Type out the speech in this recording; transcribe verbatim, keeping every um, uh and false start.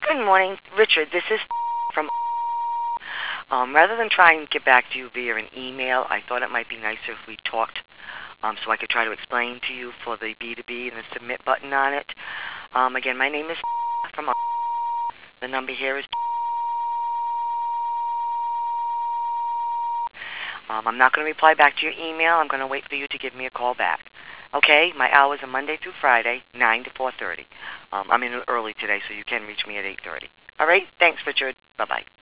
Good morning, Richard. This is from. Um, rather than try and get back to you via an email, I thought it might be nicer if we talked, um, so I could try to explain to you for the B two B and the submit button on it. Um, again, my name is from. The number here is. Um, I'm not going to reply back to your email. I'm going to wait for you to give me a call back. Okay? My hours are Monday through Friday, nine to four thirty. Um, I'm in early today, so you can reach me at eight thirty. All right? Thanks, Richard. Bye-bye.